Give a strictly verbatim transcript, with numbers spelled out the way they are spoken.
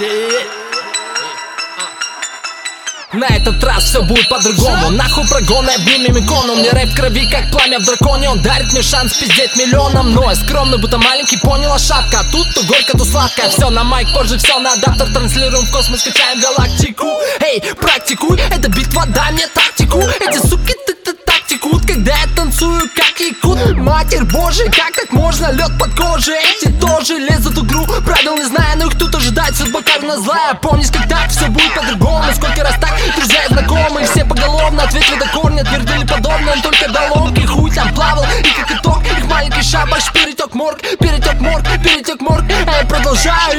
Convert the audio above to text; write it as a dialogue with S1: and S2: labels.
S1: На этот раз все будет по-другому. Нахуй прогоны, обнимем икону. Мне рэп в крови, как пламя в драконе. Он дарит мне шанс пиздеть миллионам. Но я скромный, будто маленький, поняла шапка. А тут то горько, то сладко. Все на майк, позже все на адаптер. Транслируем в космос, качаем галактику. Эй, практикуй, это битва, дай мне тактику. Эти суки ты-ты тактикут, когда я танцую, как якут. Матерь божья, как так можно? Лед под кожей, эти тоже лезут в игру. Правил не знаю, но их тут ожидает судьба карна злая. Помнишь, как так все будет по-другому? Сколько раз так друзья и знакомые, все поголовно ответили до корня, твердили подобно, он только до ломки. Хуй там плавал, и как итог, их маленький шабаш перетек морг, перетек морг, перетек морг. А я продолжаю